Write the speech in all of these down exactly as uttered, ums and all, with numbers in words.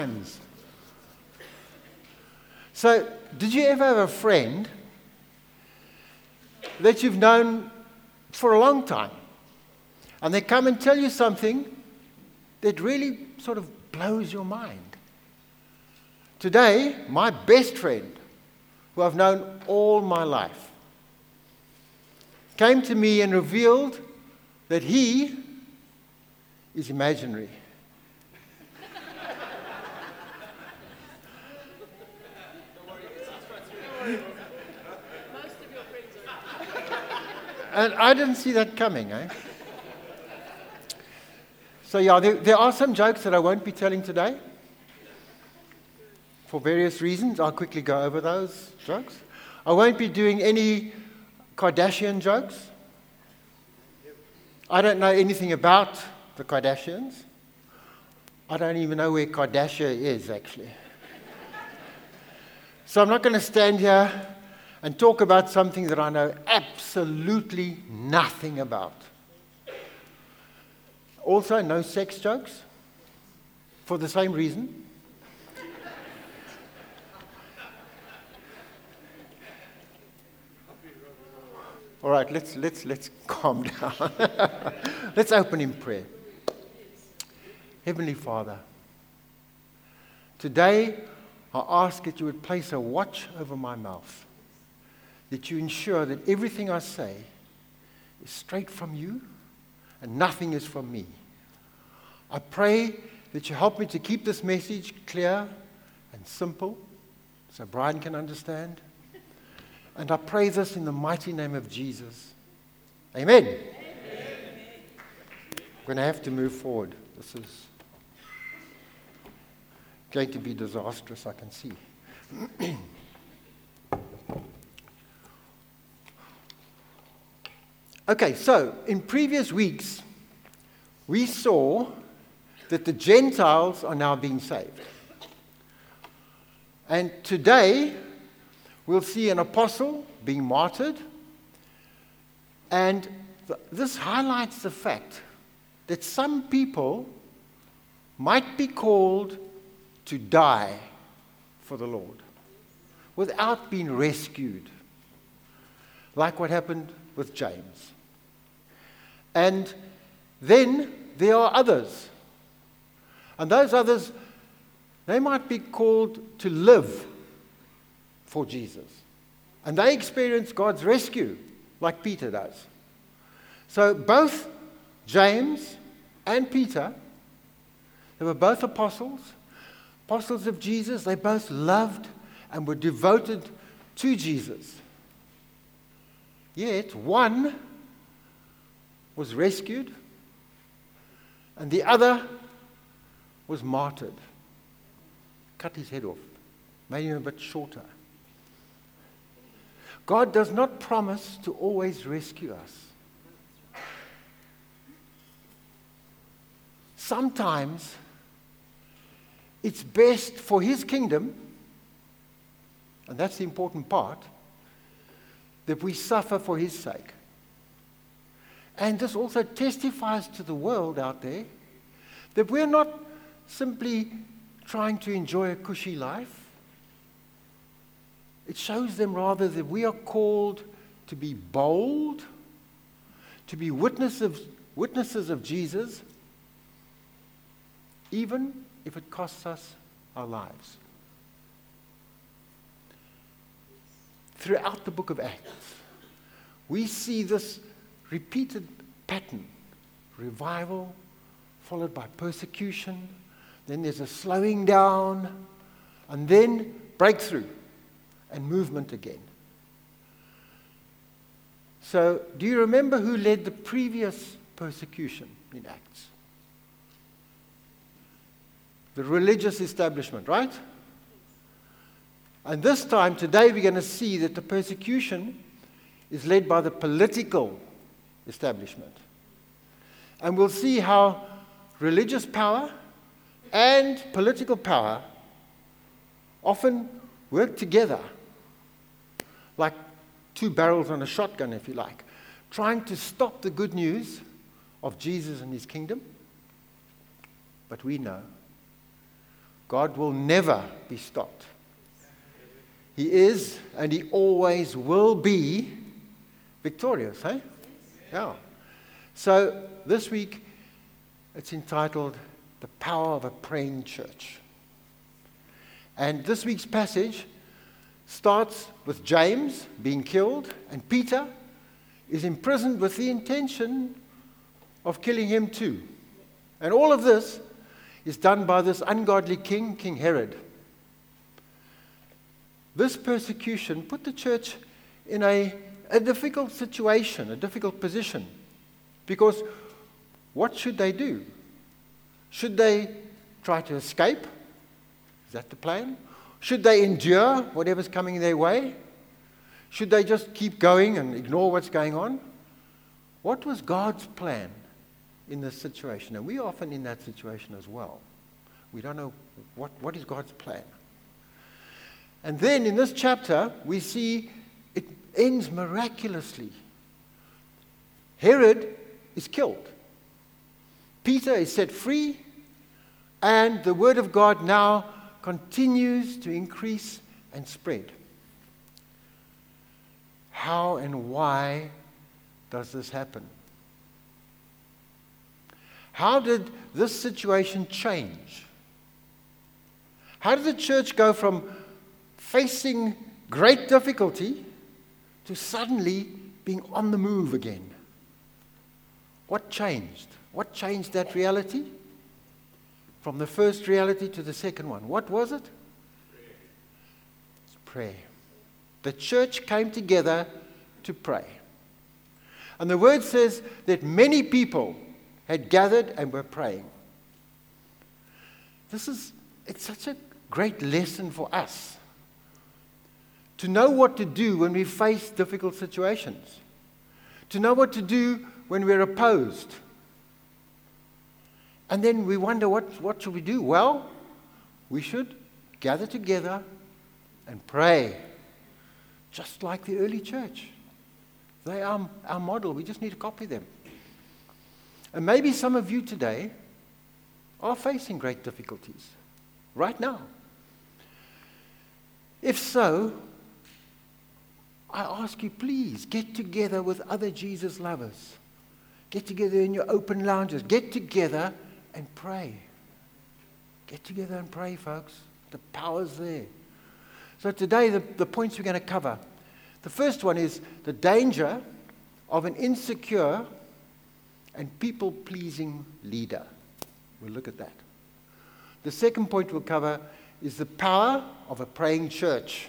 times. So, did you ever have a friend that you've known for a long time, and they come and tell you something that really sort of blows your mind? Today, my best friend, who I've known all my life, came to me and revealed that he is imaginary. And I didn't see that coming, eh? So yeah, there, there are some jokes that I won't be telling today. For various reasons, I'll quickly go over those jokes. I won't be doing any Kardashian jokes. I don't know anything about the Kardashians. I don't even know where Kardashian is, actually. So I'm not going to stand here and talk about something that I know absolutely nothing about. Also, no sex jokes, for the same reason. All right, let's let's let's calm down. Let's open in prayer. Heavenly Father, today I ask that you would place a watch over my mouth, that you ensure that everything I say is straight from you and nothing is from me. I pray that you help me to keep this message clear and simple so Brian can understand. And I pray this in the mighty name of Jesus. Amen. Amen. I'm going to have to move forward. This is going to be disastrous, I can see. Okay, so in previous weeks, we saw that the Gentiles are now being saved. And today, we'll see an apostle being martyred. And th- this highlights the fact that some people might be called to die for the Lord without being rescued, like what happened with James. And then there are others. And those others, they might be called to live for Jesus. And they experience God's rescue, like Peter does. So both James and Peter, they were both apostles, apostles of Jesus. They both loved and were devoted to Jesus. Yet one was rescued, and the other was martyred. Cut his head off, made him a bit shorter. God does not promise to always rescue us. Sometimes it's best for his kingdom, and that's the important part, that we suffer for his sake. And this also testifies to the world out there that we're not simply trying to enjoy a cushy life. It shows them rather that we are called to be bold, to be witnesses, witnesses of Jesus, even if it costs us our lives. Throughout the book of Acts, we see this repeated pattern: revival, followed by persecution, then there's a slowing down, and then breakthrough and movement again. So, do you remember who led the previous persecution in Acts? The religious establishment, right? And this time, today, we're going to see that the persecution is led by the political establishment. And we'll see how religious power and political power often work together, like two barrels on a shotgun, if you like, trying to stop the good news of Jesus and his kingdom. But we know God will never be stopped. He is and he always will be victorious, eh? Yeah. So this week it's entitled The Power of a Praying Church. And this week's passage starts with James being killed, and Peter is imprisoned with the intention of killing him too. And all of this is done by this ungodly king, King Herod. This persecution put the church in a, a difficult situation, a difficult position. Because what should they do? Should they try to escape? Is that the plan? Should they endure whatever's coming their way? Should they just keep going and ignore what's going on? What was God's plan in this situation? And we're often in that situation as well. We don't know what, what is God's plan. And then in this chapter, we see it ends miraculously. Herod is killed. Peter is set free, and the word of God now continues to increase and spread. How and why does this happen? How did this situation change? How did the church go from facing great difficulty to suddenly being on the move again? What changed? What changed that reality? From the first reality to the second one. What was it? Prayer. It's prayer. The church came together to pray. And the word says that many people had gathered and were praying. This is, it's such a great lesson for us. To know what to do when we face difficult situations. To know what to do when we're opposed. And then we wonder, what, what should we do? Well, we should gather together and pray. Just like the early church. They are our model. We just need to copy them. And maybe some of you today are facing great difficulties. Right now. If so, I ask you, please get together with other Jesus lovers. Get together in your open lounges. Get together and pray. Get together and pray, folks. The power's there. So today, the, the points we're going to cover. The first one is the danger of an insecure and people-pleasing leader. We'll look at that. The second point we'll cover is the power of a praying church.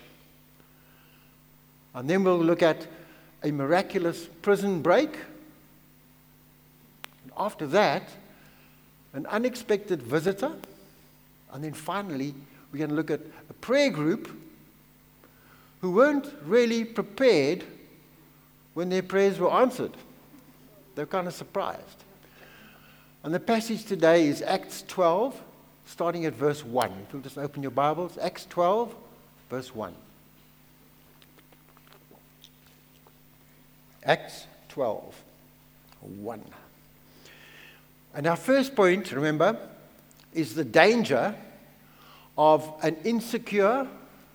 And then we'll look at a miraculous prison break. And after that, an unexpected visitor. And then finally, we're going to look at a prayer group who weren't really prepared when their prayers were answered. They were kind of surprised. And the passage today is Acts twelve, starting at verse one. If you'll just open your Bibles, Acts twelve, verse one. Acts twelve, one. And our first point, remember, is the danger of an insecure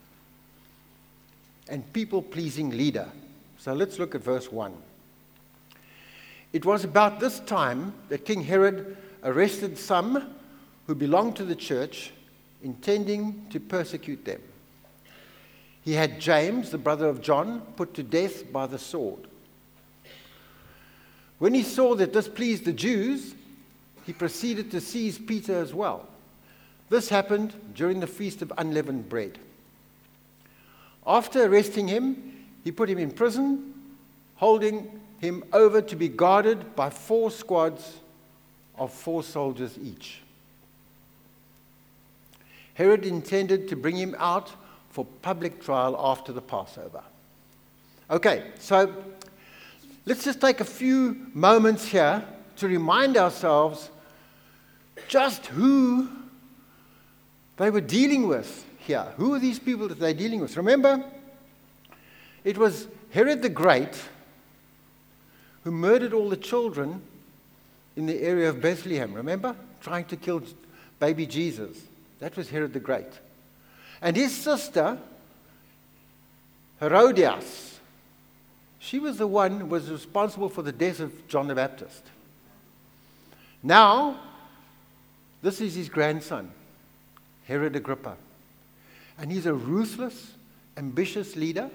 and people-pleasing leader. So let's look at verse one. It was about this time that King Herod arrested some who belonged to the church, intending to persecute them. He had James, the brother of John, put to death by the sword. When he saw that this pleased the Jews, he proceeded to seize Peter as well. This happened during the Feast of Unleavened Bread. After arresting him, he put him in prison, holding him over to be guarded by four squads of four soldiers each. Herod intended to bring him out for public trial after the Passover. Okay, so let's just take a few moments here to remind ourselves just who they were dealing with here. Who are these people that they're dealing with? Remember, it was Herod the Great who murdered all the children in the area of Bethlehem. Remember? Trying to kill baby Jesus. That was Herod the Great. And his sister, Herodias, she was the one who was responsible for the death of John the Baptist. Now, this is his grandson, Herod Agrippa. And he's a ruthless, ambitious leader.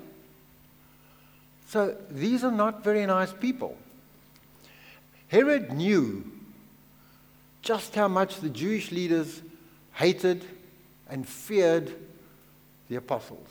So these are not very nice people. Herod knew just how much the Jewish leaders hated and feared the apostles.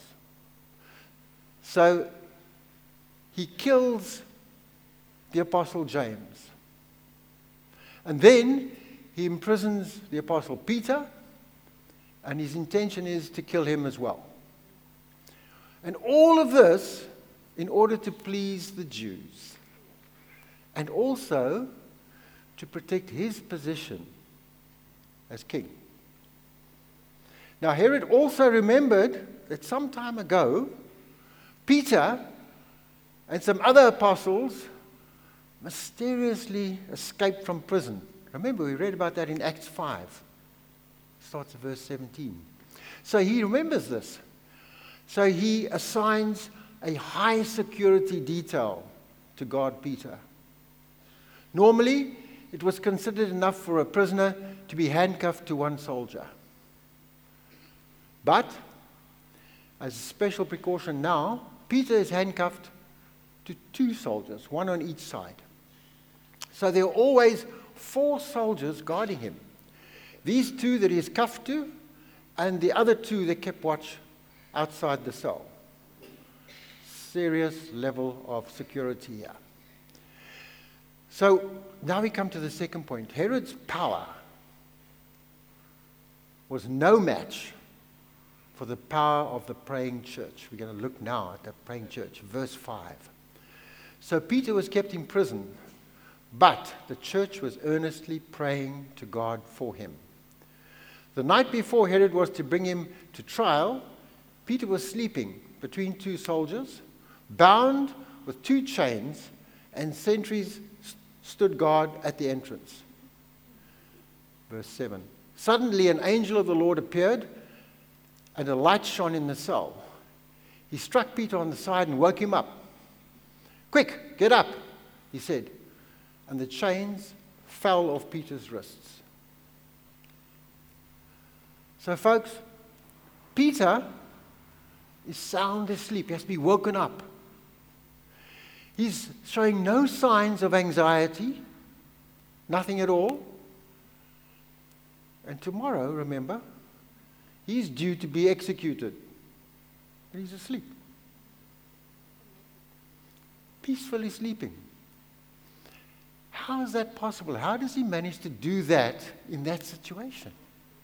So he kills the apostle James. And then he imprisons the apostle Peter, and his intention is to kill him as well. And all of this in order to please the Jews, and also to protect his position as king. Now, Herod also remembered that some time ago, Peter and some other apostles mysteriously escaped from prison. Remember, we read about that in Acts five. Starts at verse seventeen. So he remembers this. So he assigns a high security detail to guard Peter. Normally, it was considered enough for a prisoner to be handcuffed to one soldier. But, as a special precaution now, Peter is handcuffed to two soldiers, one on each side. So there are always four soldiers guarding him. These two that he is cuffed to, and the other two that kept watch outside the cell. Serious level of security here. So now we come to the second point. Herod's power was no match for the power of the praying church. We're going to look now at the praying church, verse five. So Peter was kept in prison, but the church was earnestly praying to God for him. The night before Herod was to bring him to trial, Peter was sleeping between two soldiers, bound with two chains, and sentries st- stood guard at the entrance. Verse seven. Suddenly an angel of the Lord appeared, and a light shone in the cell. He struck Peter on the side and woke him up. "Quick, get up," he said. And the chains fell off Peter's wrists. So, folks, Peter is sound asleep. He has to be woken up. He's showing no signs of anxiety, nothing at all. And tomorrow, remember, he's due to be executed. But he's asleep. Peacefully sleeping. How is that possible? How does he manage to do that in that situation?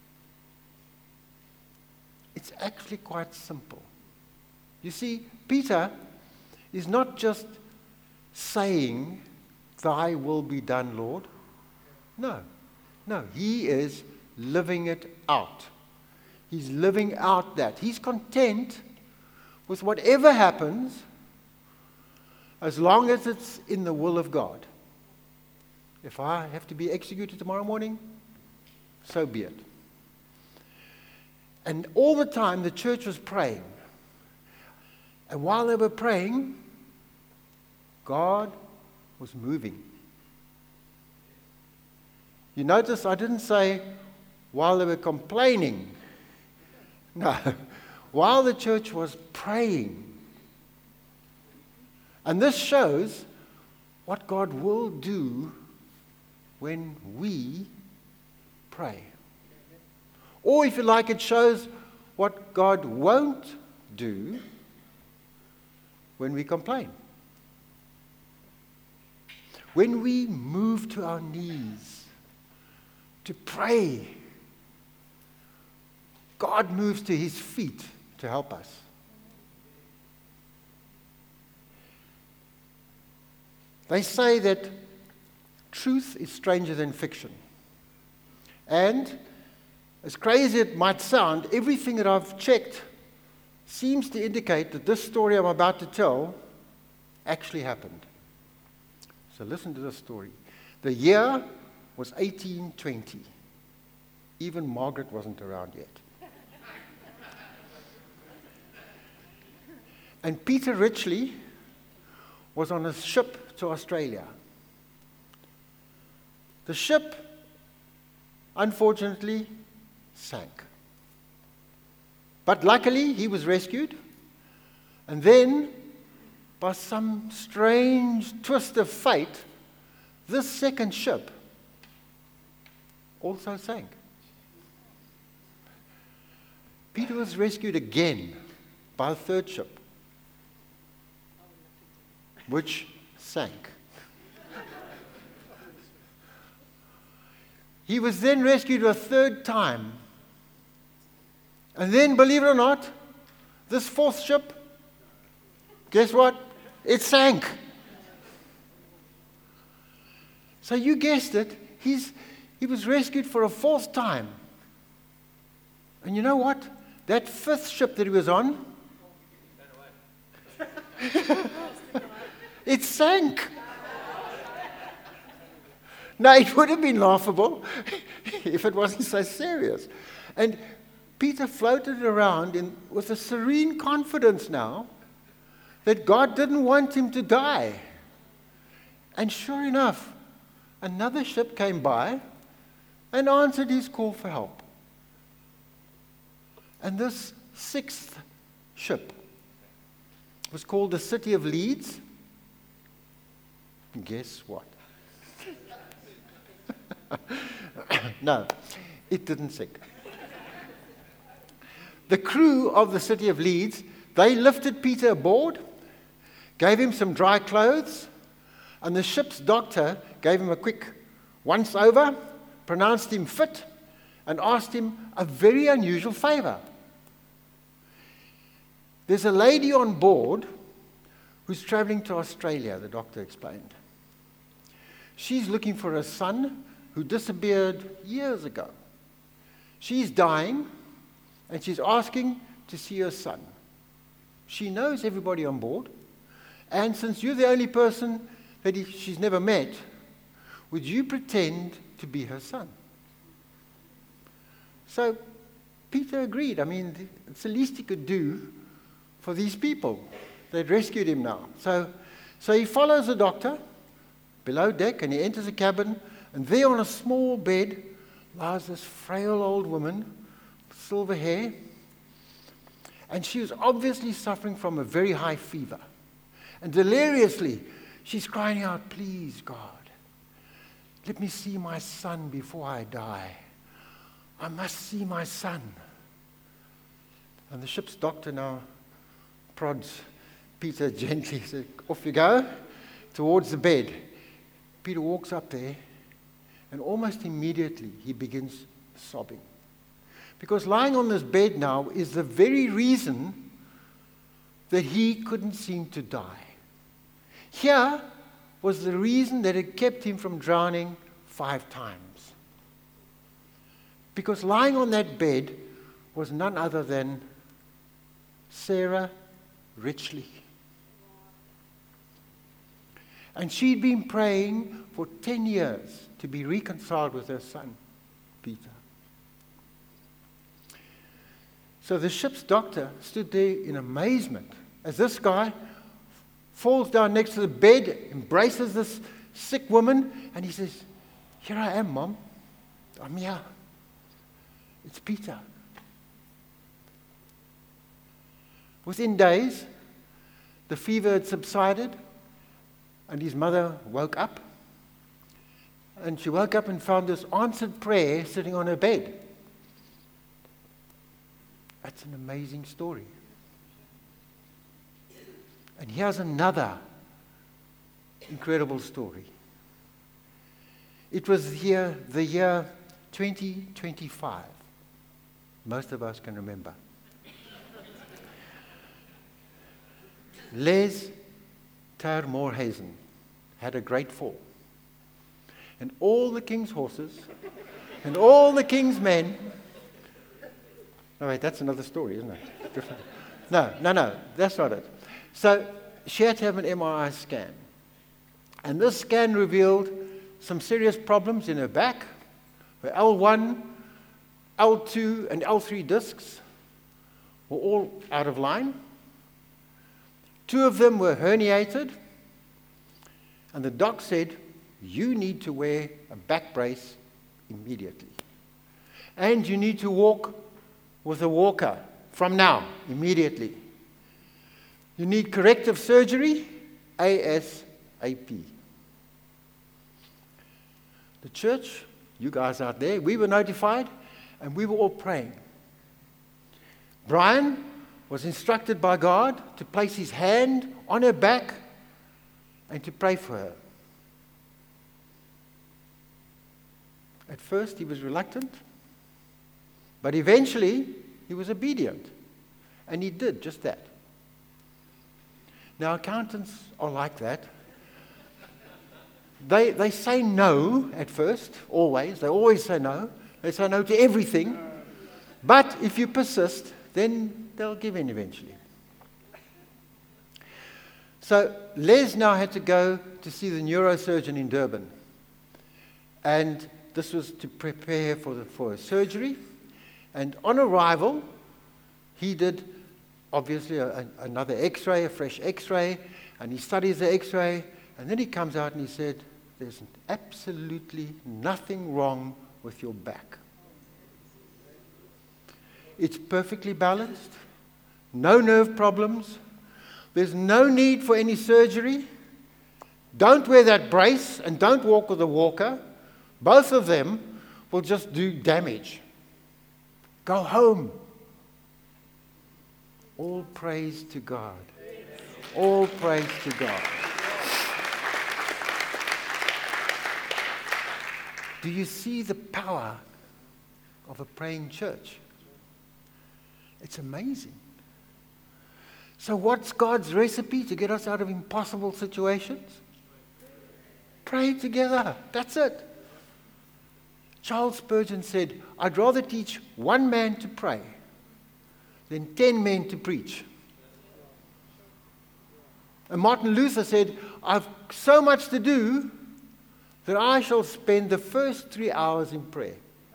It's actually quite simple. You see, Peter is not just saying, "Thy will be done, Lord." No, no, he is living it out. He's living out that. He's content with whatever happens as long as it's in the will of God. If I have to be executed tomorrow morning, so be it. And all the time the church was praying. And while they were praying, God was moving. You notice I didn't say while they were complaining. No, while the church was praying. And this shows what God will do when we pray. Or if you like, it shows what God won't do when we complain. When we move to our knees to pray, God moves to his feet to help us. They say that truth is stranger than fiction. And as crazy it might sound, everything that I've checked seems to indicate that this story I'm about to tell actually happened. So listen to this story. The year was eighteen twenty. Even Margaret wasn't around yet. And Peter Ritchley was on a ship to Australia. The ship, unfortunately, sank. But luckily, he was rescued. And then, by some strange twist of fate, this second ship also sank. Peter was rescued again by a third ship, which sank. He was then rescued a third time. And then, believe it or not, this fourth ship, guess what? It sank. So you guessed it, he's, he was rescued for a fourth time. And you know what? That fifth ship that he was on, it sank. Now, it would have been laughable if it wasn't so serious. And Peter floated around in, with a serene confidence now that God didn't want him to die. And sure enough, another ship came by and answered his call for help. And this sixth ship was called the City of Leeds. And guess what? No, it didn't sink. The crew of the City of Leeds, they lifted Peter aboard, gave him some dry clothes, and the ship's doctor gave him a quick once-over, pronounced him fit, and asked him a very unusual favor. There's a lady on board who's traveling to Australia, the doctor explained. She's looking for a son who disappeared years ago. She's dying, and she's asking to see her son. She knows everybody on board, and since you're the only person that he, she's never met, would you pretend to be her son? So Peter agreed. I mean, it's the least he could do for these people. They'd rescued him now. So, so he follows the doctor below deck, and he enters a cabin, and there on a small bed lies this frail old woman with silver hair, and she was obviously suffering from a very high fever. And deliriously, she's crying out, "Please, God, let me see my son before I die. I must see my son." And the ship's doctor now prods Peter gently, says, "Off you go," towards the bed. Peter walks up there, and almost immediately he begins sobbing. Because lying on this bed now is the very reason that he couldn't seem to die. Here was the reason that had kept him from drowning five times. Because lying on that bed was none other than Sarah Ritchley. And she'd been praying for ten years to be reconciled with her son, Peter. So the ship's doctor stood there in amazement as this guy falls down next to the bed, embraces this sick woman, and he says, "Here I am, Mom. I'm here. It's Peter." Within days, the fever had subsided, and his mother woke up. And she woke up and found this answered prayer sitting on her bed. That's an amazing story. And here's another incredible story. It was here, the year twenty twenty-five. Most of us can remember. Les ter Morhazen had a great fall. And all the king's horses and all the king's men. No, wait, that's another story, isn't it? Different. No, no, no, that's not it. So she had to have an M R I scan. And this scan revealed some serious problems in her back. Her L one L two and L three discs were all out of line. Two of them were herniated. And the doc said, you need to wear a back brace immediately. And you need to walk with a walker from now, immediately. You need corrective surgery, ASAP. The church, you guys out there, we were notified, and we were all praying. Brian was instructed by God to place his hand on her back and to pray for her. At first, he was reluctant, but eventually, he was obedient, and he did just that. Now, accountants are like that. They, they say no at first, always. They always say no. They say no to everything. But if you persist, then they'll give in eventually. So Les now had to go to see the neurosurgeon in Durban. And this was to prepare for, the, for a surgery. And on arrival, he did, obviously, a, a, another x-ray, a fresh x-ray. And he studies the x-ray. And then he comes out and he said, there's absolutely nothing wrong with your back. It's perfectly balanced, no nerve problems, there's no need for any surgery. Don't wear that brace and don't walk with a walker. Both of them will just do damage. Go home. All praise to God. All praise to God. Do you see the power of a praying church? It's amazing. So what's God's recipe to get us out of impossible situations? Pray together. That's it. Charles Spurgeon said, I'd rather teach one man to pray than ten men to preach. And Martin Luther said, I've so much to do that I shall spend the first three hours in prayer.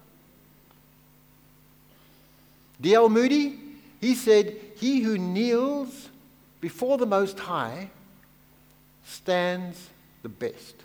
D L Moody, he said, he who kneels before the Most High stands the best.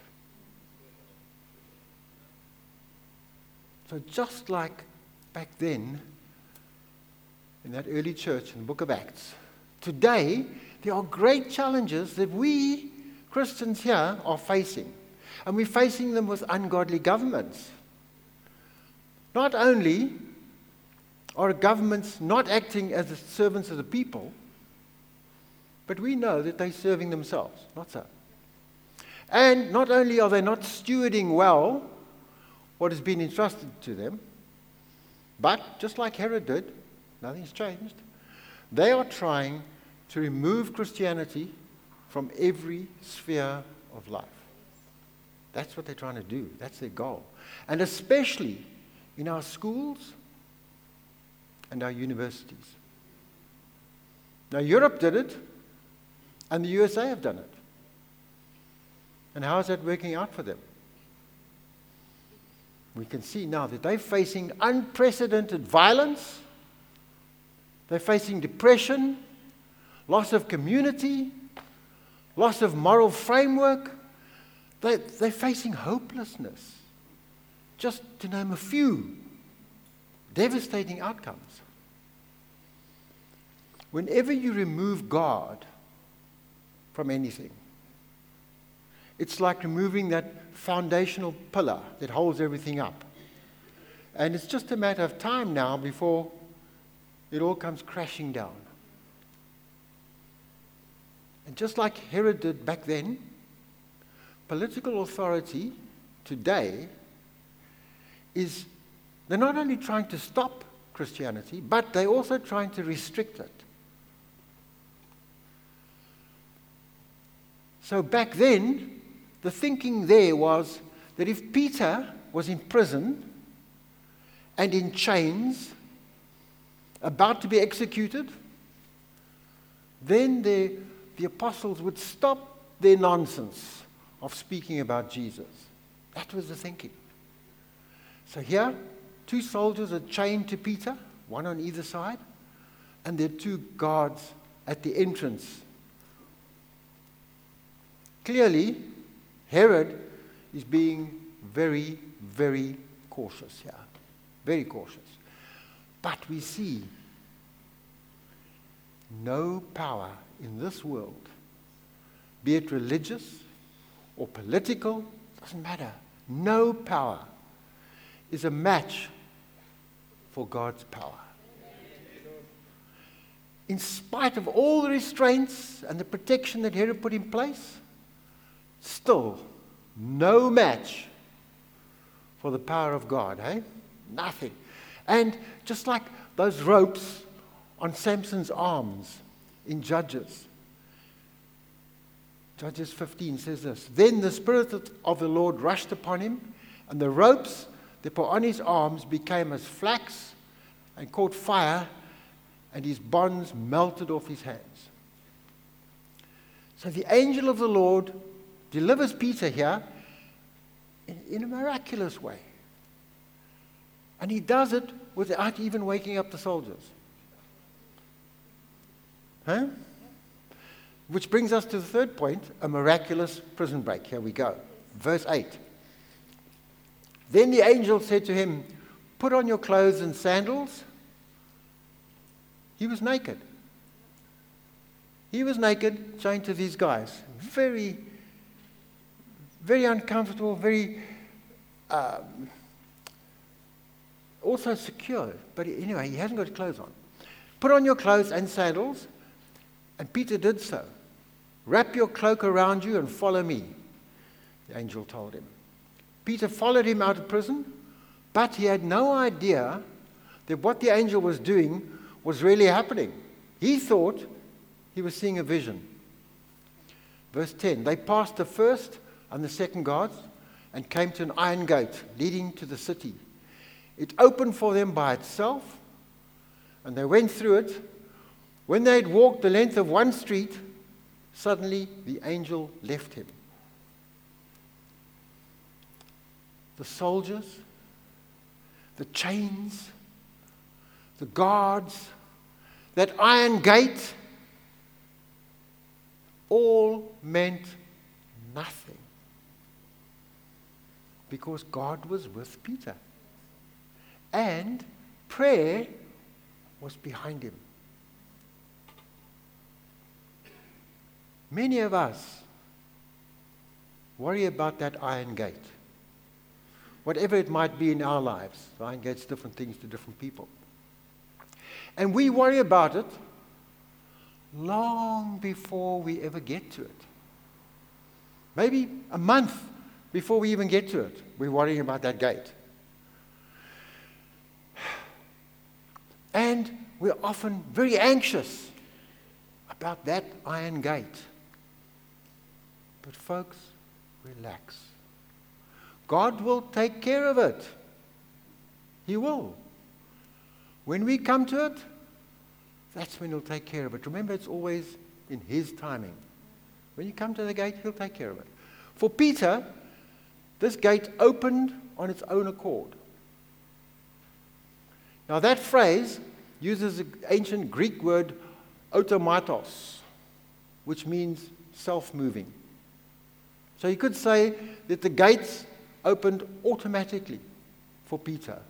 So just like back then, in that early church in the book of Acts, today there are great challenges that we Christians here are facing. And we're facing them with ungodly governments. Not only are governments not acting as the servants of the people, but we know that they're serving themselves. Not so. And not only are they not stewarding well what has been entrusted to them, but just like Herod did, nothing's changed, they are trying to remove Christianity from every sphere of life. That's what they're trying to do. That's their goal. And especially in our schools and our universities. Now, Europe did it, and the U S A have done it. And how is that working out for them? We can see now that they're facing unprecedented violence. They're facing depression, loss of community, loss of moral framework. They, they're facing hopelessness, just to name a few devastating outcomes. Whenever you remove God from anything, it's like removing that foundational pillar that holds everything up. And it's just a matter of time now before it all comes crashing down. And just like Herod did back then, political authority today is, they're not only trying to stop Christianity, but they're also trying to restrict it. So back then, the thinking there was that if Peter was in prison and in chains, about to be executed, then the, the apostles would stop their nonsense of speaking about Jesus. That was the thinking. So here, two soldiers are chained to Peter, one on either side, and there are two guards at the entrance. Clearly, Herod is being very, very cautious here. Very cautious. But we see no power in this world, be it religious or political, doesn't matter. No power is a match for God's power. In spite of all the restraints and the protection that Herod put in place, still no match for the power of God, eh? Nothing. And just like those ropes on Samson's arms in Judges. Judges fifteen says this, "Then the Spirit of the Lord rushed upon him, and the ropes that were on his arms became as flax and caught fire, and his bonds melted off his hands." So the angel of the Lord delivers Peter here in, in a miraculous way. And he does it without even waking up the soldiers. Huh? Which brings us to the third point, a miraculous prison break. Here we go. Verse eight. "Then the angel said to him, 'Put on your clothes and sandals.' He was naked. He was naked, chained to these guys. Very, very uncomfortable, very, um, also secure. But anyway, he hasn't got clothes on. "Put on your clothes and sandals." And Peter did so. "Wrap your cloak around you and follow me," the angel told him. Peter followed him out of prison, but he had no idea that what the angel was doing was really happening. He thought he was seeing a vision. Verse ten, "They passed the first and the second guards and came to an iron gate leading to the city. It opened for them by itself, and they went through it. When they had walked the length of one street, suddenly the angel left him." The soldiers, the chains, the guards, that iron gate, all meant nothing. Because God was with Peter. And prayer was behind him. Many of us worry about that iron gate. Whatever it might be in our lives. The iron gate's different things to different people. And we worry about it long before we ever get to it. Maybe a month before we even get to it, we're worrying about that gate. And we're often very anxious about that iron gate. But folks, relax. God will take care of it. He will. When we come to it, that's when He'll take care of it. Remember, it's always in His timing. When you come to the gate, He'll take care of it. For Peter, this gate opened on its own accord. Now that phrase uses the ancient Greek word automatos, which means self-moving. So you could say that the gates opened automatically for Peter.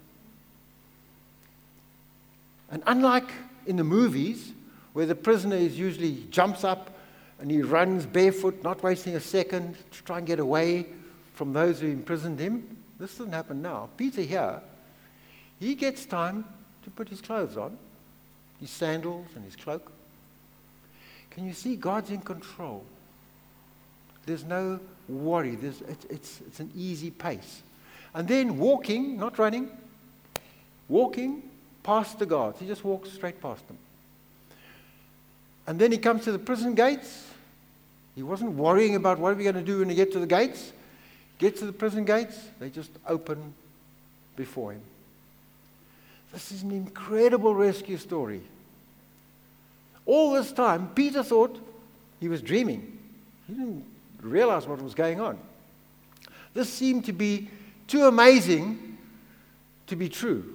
And unlike in the movies, where the prisoner is usually jumps up and he runs barefoot, not wasting a second to try and get away from those who imprisoned him, this doesn't happen now. Peter here, he gets time to put his clothes on, his sandals and his cloak. Can you see God's in control? There's no worry. There's, it's, it's, it's an easy pace. And then walking, not running, walking past the guards. He just walks straight past them. And then he comes to the prison gates. He wasn't worrying about what are we going to do when we get to the gates. Gets to the prison gates, they just open before him. This is an incredible rescue story. All this time, Peter thought he was dreaming. He didn't realize what was going on. This seemed to be too amazing to be true.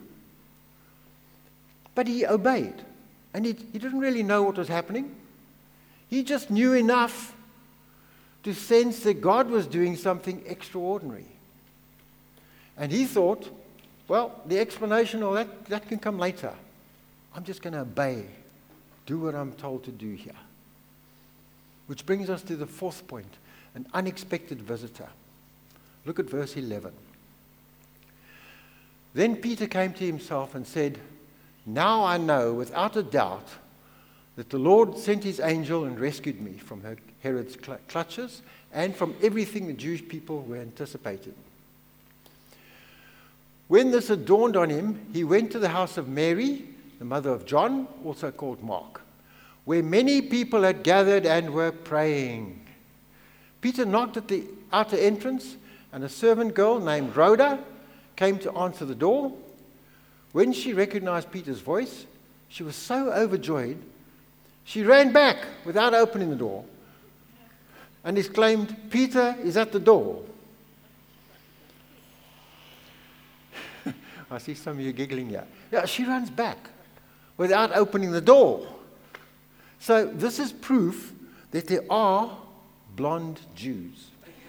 But he obeyed. And he, he didn't really know what was happening. He just knew enough to sense that God was doing something extraordinary. And he thought, well, the explanation, or that, that can come later. I'm just going to obey, do what I'm told to do here. Which brings us to the fourth point, an unexpected visitor. Look at verse eleven. Then Peter came to himself and said, now I know without a doubt that the Lord sent his angel and rescued me from Herod's clutches and from everything the Jewish people were anticipating. When this had dawned on him, he went to the house of Mary, the mother of John, also called Mark, where many people had gathered and were praying. Peter knocked at the outer entrance, and a servant girl named Rhoda came to answer the door. When she recognized Peter's voice, she was so overjoyed, she ran back without opening the door and exclaimed, Peter is at the door. I see some of you giggling here. Yeah, she runs back without opening the door. So this is proof that there are blonde Jews.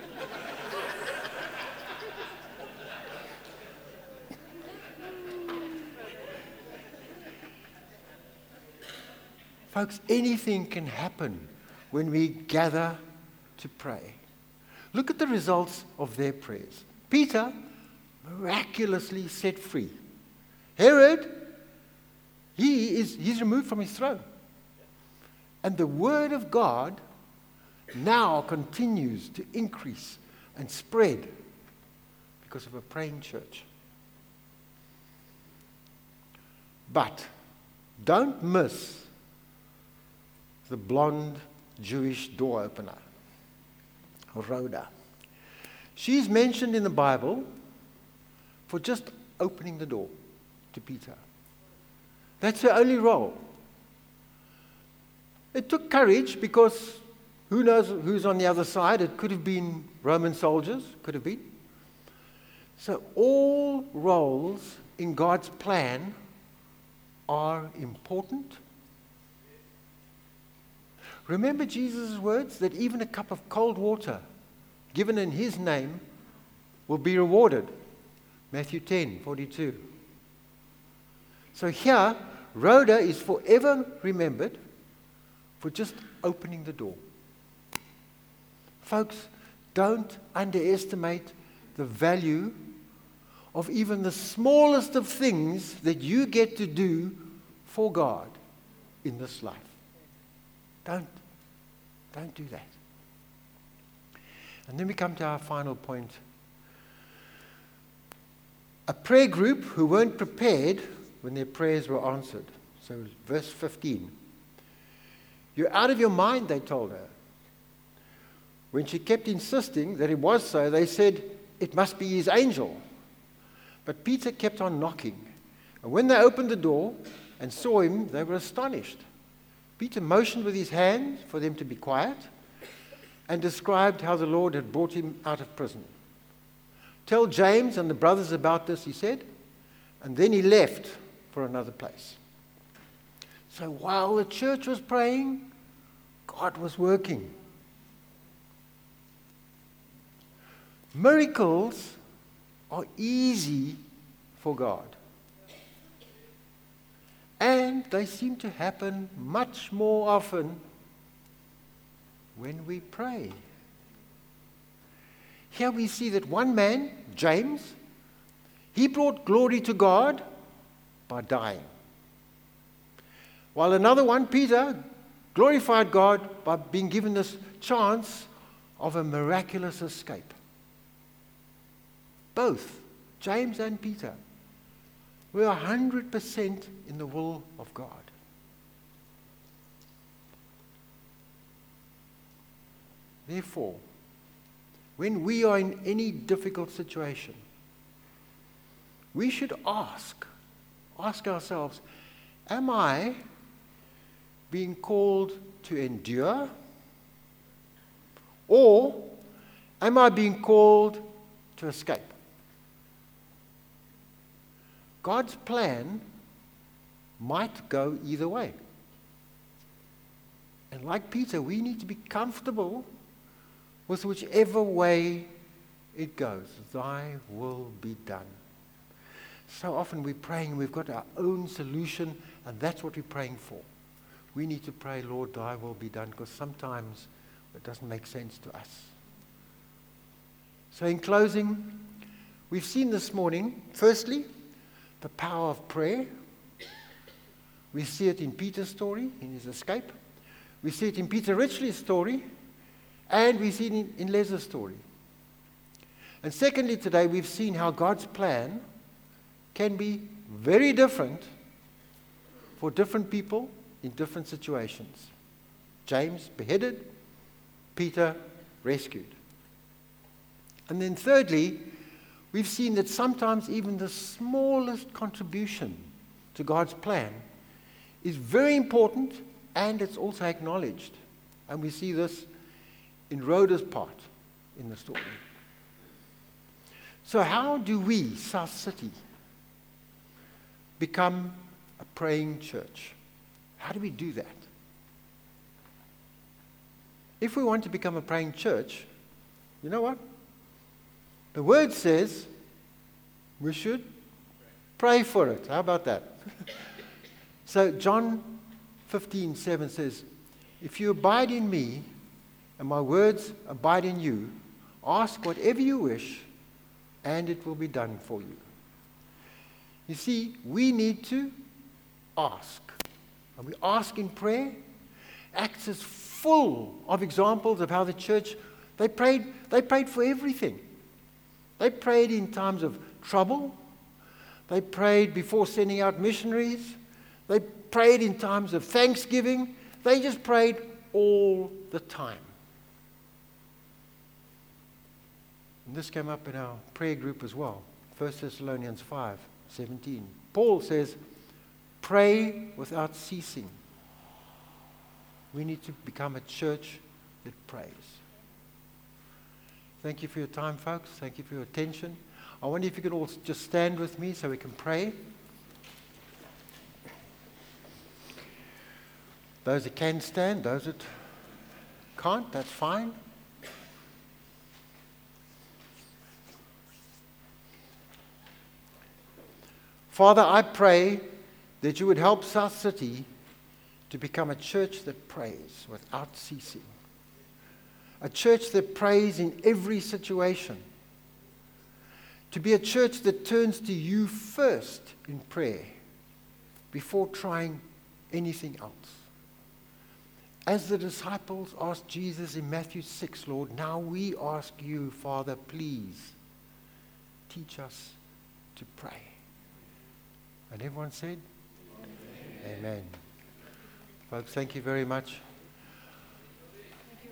Folks, anything can happen when we gather to pray. Look at the results of their prayers. Peter, miraculously set free. Herod, he is he's removed from his throne. And the word of God now continues to increase and spread because of a praying church. But don't miss the blonde Jewish door opener, Rhoda. She's mentioned in the Bible for just opening the door to Peter. That's her only role. It took courage because who knows who's on the other side? It could have been Roman soldiers, could have been. So all roles in God's plan are important. Remember Jesus' words that even a cup of cold water given in his name will be rewarded. Matthew ten forty-two. So here, Rhoda is forever remembered for just opening the door. Folks, don't underestimate the value of even the smallest of things that you get to do for God in this life. Don't, don't do that. And then we come to our final point. A prayer group who weren't prepared when their prayers were answered. So verse fifteen. You're out of your mind, they told her. When she kept insisting that it was so, they said, it must be his angel. But Peter kept on knocking. And when they opened the door and saw him, they were astonished. Peter motioned with his hand for them to be quiet and described how the Lord had brought him out of prison. Tell James and the brothers about this, he said, and then he left for another place. So while the church was praying, God was working. Miracles are easy for God. And they seem to happen much more often when we pray. Here we see that one man, James, he brought glory to God by dying. While another one, Peter, glorified God by being given this chance of a miraculous escape. Both, James and Peter, were one hundred percent in the will of God. Therefore, when we are in any difficult situation, we should ask, ask ourselves, am I being called to endure? Or am I being called to escape? God's plan might go either way. And like Peter, we need to be comfortable with whichever way it goes. Thy will be done. So often we're praying and we've got our own solution, and that's what we're praying for. We need to pray, Lord, thy will be done, because sometimes it doesn't make sense to us. So in closing, we've seen this morning, firstly, the power of prayer. We see it in Peter's story, in his escape. We see it in Peter Ridgely's story, and we see it in, in Les's story. And secondly, today we've seen how God's plan can be very different for different people in different situations. James beheaded, Peter rescued. And then thirdly, we've seen that sometimes even the smallest contribution to God's plan is very important, and it's also acknowledged. And we see this in Rhoda's part in the story. So how do we, South City, become a praying church? How do we do that? If we want to become a praying church, you know what? The word says we should pray for it. How about that? So John fifteen seven says, if you abide in me and my words abide in you, ask whatever you wish and it will be done for you. You see, we need to ask. And we ask in prayer. Acts is full of examples of how the church, they prayed, they prayed for everything. They prayed in times of trouble. They prayed before sending out missionaries. They prayed in times of thanksgiving. They just prayed all the time. And this came up in our prayer group as well. First Thessalonians five seventeen. Paul says, pray without ceasing. We need to become a church that prays. Thank you for your time, folks. Thank you for your attention. I wonder if you could all just stand with me so we can pray. Those that can stand, those that can't, that's fine. Father, I pray that you would help South City to become a church that prays without ceasing. A church that prays in every situation. To be a church that turns to you first in prayer before trying anything else. As the disciples asked Jesus in Matthew six, Lord, now we ask you, Father, please teach us to pray. And everyone said, Amen. Amen. Folks, thank you very much.